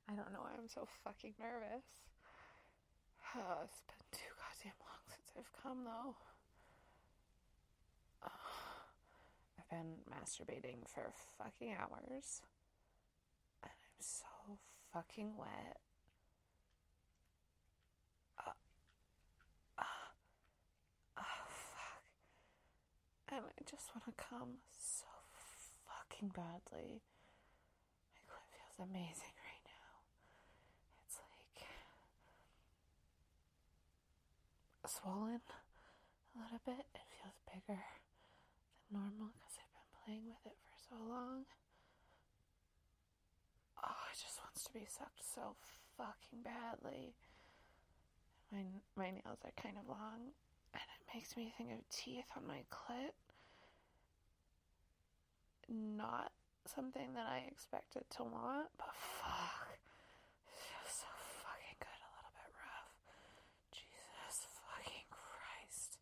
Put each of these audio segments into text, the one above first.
I don't know why I'm so fucking nervous. It's been too goddamn long since I've come, though. I've been masturbating for fucking hours. And I'm so fucking wet. Oh, fuck. And I just want to come so fucking badly. My clit feels amazing right now. It's like swollen a little bit. It feels bigger than normal because I've been playing with it for so long. Oh, it just wants to be sucked so fucking badly. My nails are kind of long, and it makes me think of teeth on my clit. Not something that I expected to want, but fuck. It feels so fucking good, a little bit rough. Jesus fucking Christ.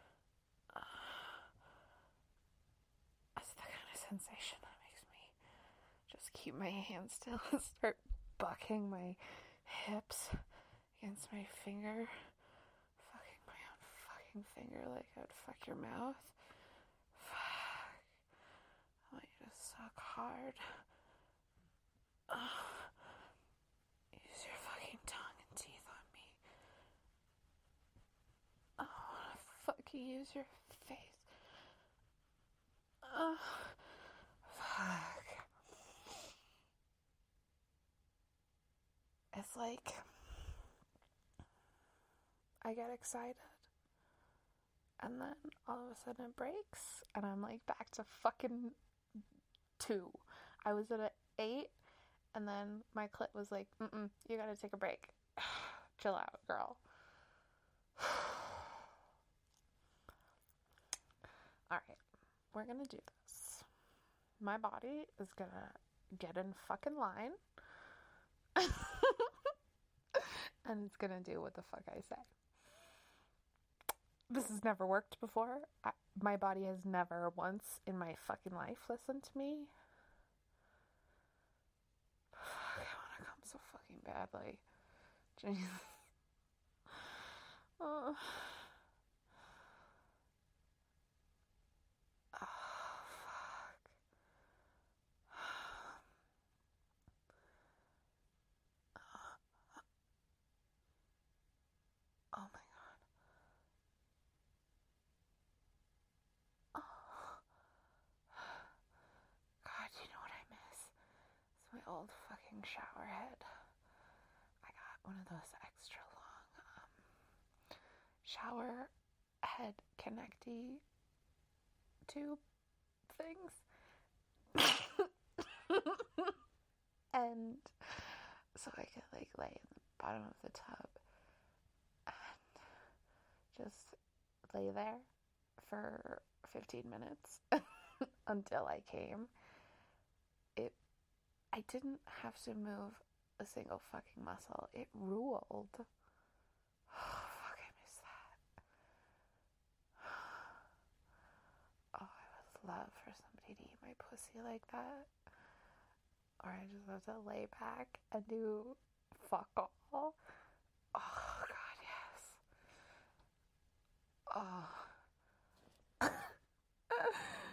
That's the kind of sensation that makes me just keep my hands still and start bucking my hips against my finger. Fucking my own fucking finger like I would fuck your mouth. Fuck. I want you to suck hard. Use your fucking tongue and teeth on me. I want to fucking use your face. Fuck. It's like I get excited and then all of a sudden it breaks and I'm like back to fucking 2. I was at an 8 and then my clit was like, you gotta take a break. Chill out, girl. Alright, we're gonna do this. My body is gonna get in fucking line and it's gonna do what the fuck I say. This has never worked before. My body has never once in my fucking life listened to me. Fuck, I want to come so fucking badly. Jesus. Oh, fuck. Oh my god. Oh. God, you know what I miss? It's my old fucking shower head. I got one of those extra long shower head connecty tube things. And so I could like lay in the bottom of the tub and just lay there for 15 minutes until I came. I didn't have to move a single fucking muscle. It ruled. Oh, fuck, I miss that. Oh, I would love for somebody to eat my pussy like that. Or I just have to lay back and do fuck all. Oh, God, yes. Oh.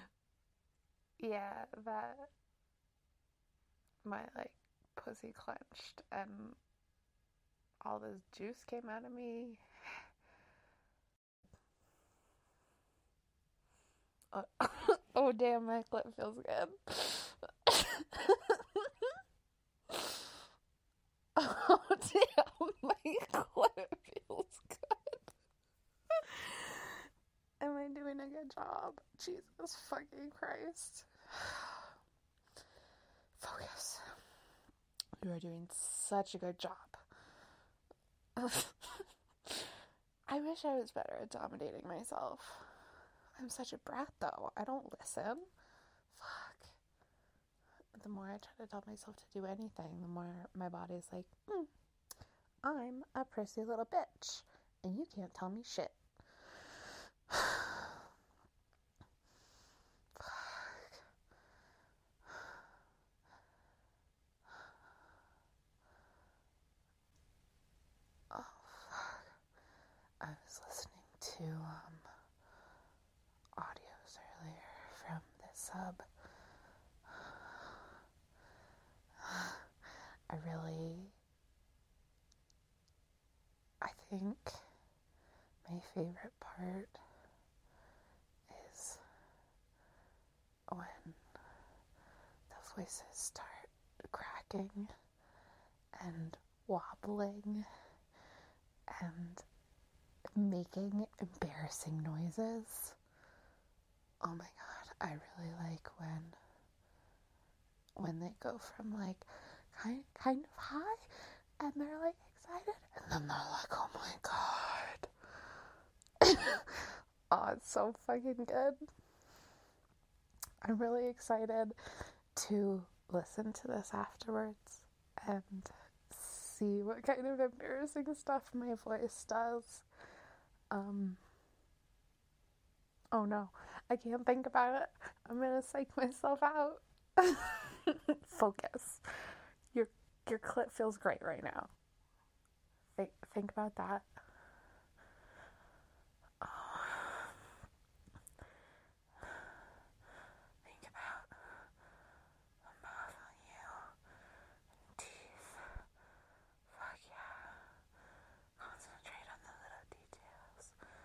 Yeah, that my, like, pussy clenched and all this juice came out of me. Oh, damn, my clit feels good. Oh, damn, my clit feels good. Am I doing a good job? Jesus fucking Christ. Focus. You are doing such a good job. I wish I was better at dominating myself. I'm such a brat, though. I don't listen. Fuck. The more I try to tell myself to do anything, the more my body's like, I'm a prissy little bitch, and you can't tell me shit. to audios earlier from this sub. I think my favorite part is when the voices start cracking and wobbling and making embarrassing noises. Oh my god, I really like when they go from like kind of high and they're like excited and then they're like, oh my god. Oh, it's so fucking good. I'm really excited to listen to this afterwards and see what kind of embarrassing stuff my voice does. Oh no, I can't think about it. I'm gonna psych myself out. Focus. Your clit feels great right now. Think about that. Oh. Think about the mouth on you. Teeth. Fuck yeah. Concentrate on the little details.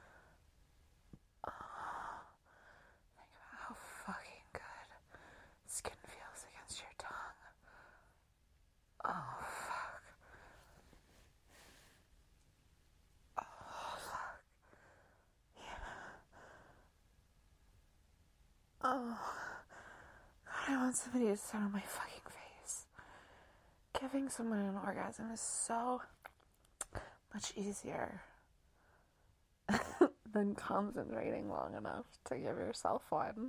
Oh. Think about how fucking good skin feels against your tongue. Oh, fuck. Oh, fuck. Yeah. Oh. God, I want somebody to sit on my fucking face. Giving someone an orgasm is so much easier than concentrating long enough to give yourself one.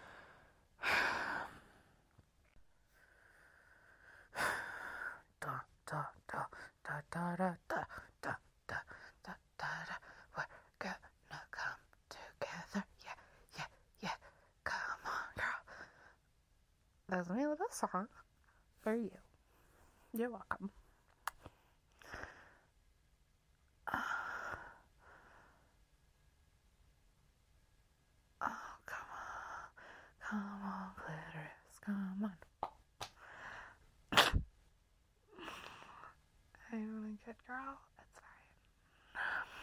Da da da da da da da da da da da. We're gonna come together. Yeah. Come on, girl. That's my little song for you. You're welcome. Oh, come on, clitoris, come on. I'm a good girl. It's fine.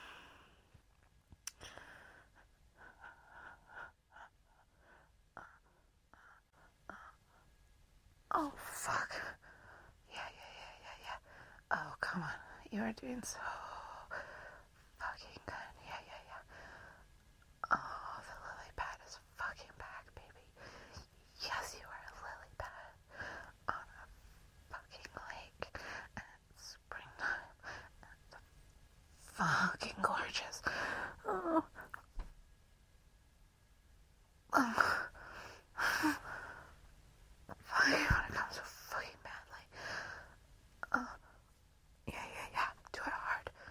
Oh, fuck. Yeah. Oh, come on. You are doing so fucking good. Yeah. Oh, the lily pad is fucking back, baby. Yes, you are a lily pad on a fucking lake. And it's springtime. And it's fucking gorgeous. Oh. I want to come so fucking badly. Yeah. Do it hard.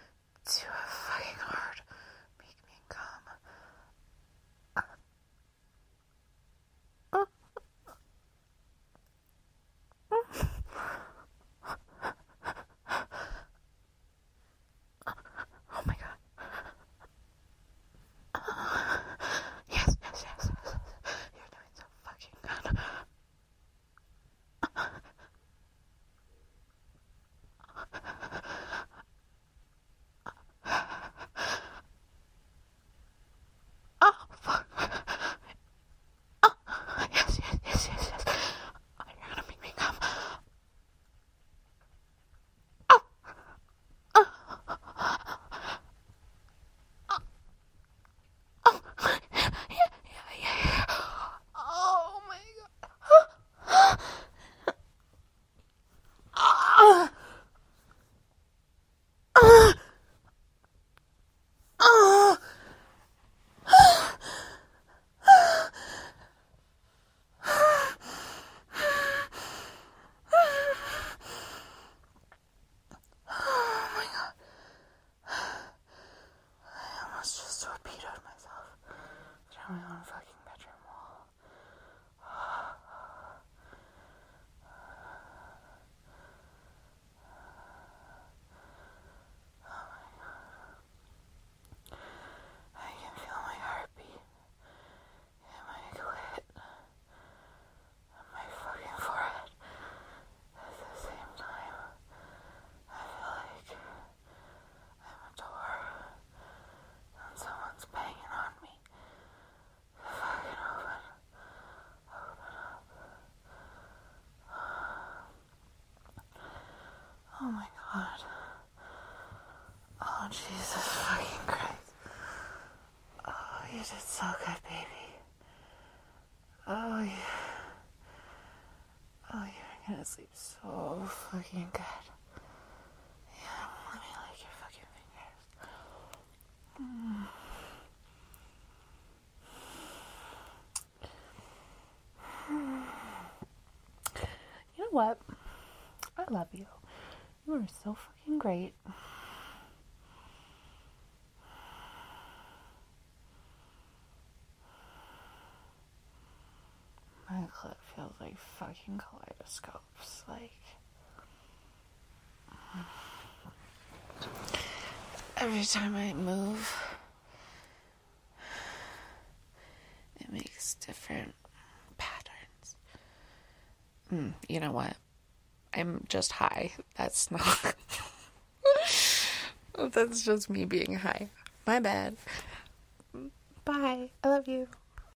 did so good, baby. Oh, yeah. Oh, you're gonna sleep so fucking good. Yeah, let me lick your fucking fingers. You know what? I love you. You are so fucking great. My clit feels like fucking kaleidoscopes. Like, every time I move, it makes different patterns. You know what? I'm just high. That's not. That's just me being high. My bad. Bye. I love you.